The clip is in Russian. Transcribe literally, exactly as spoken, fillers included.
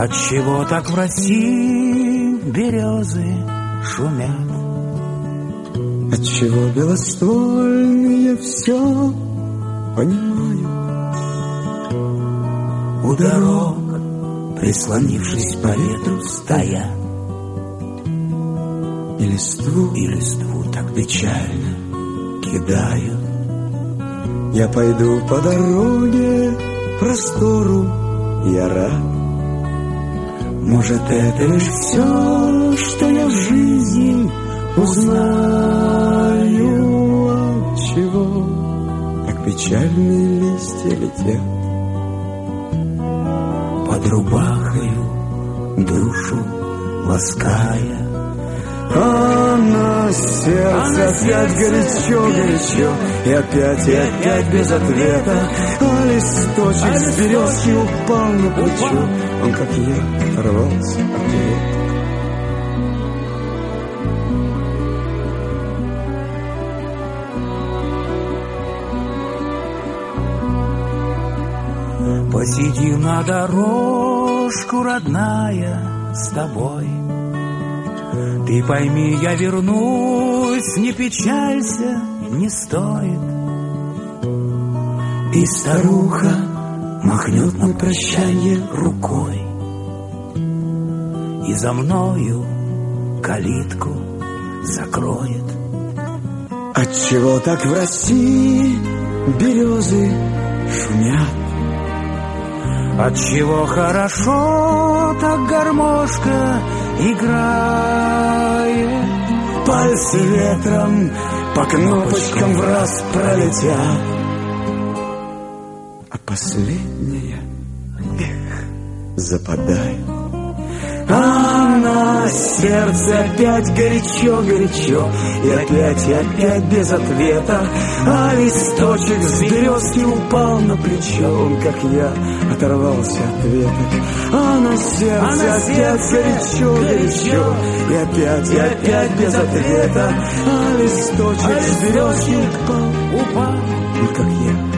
Отчего так в России березы шумят? Отчего белоствольные все понимают? У дорог, прислонившись по ветру, стоят, И листву, и листву так печально кидают. Я пойду по дороге простору, я рад. Может, это лишь все, что я в жизни узнаю. Отчего так печальные листья летят? Под рубахою душу лаская, А на сердце опять горячо-горячо, И опять, и опять без ответа. А листочек с березки упал на плечо, Он, как я, оторвался от него. посидим на дорожку, родная, с тобой. Ты пойми, я вернусь, не печалься, не стоит. И старуха махнет на прощанье рукой, и за мною калитку закроет. Отчего так в России березы шумят? Отчего хорошо так гармошка играет? Пальцы ветром по кнопочкам в раз пролетят, А последняя, эх, западает. А на сердце опять горячо-горячо, И опять, и опять без ответа. А листочек с березки упал на плечо, Он, как я, оторвался от веток. А на сердце, а на опять горячо-горячо, И опять, и опять без ответа. А листочек, а с березки упал, упал, Он, как я,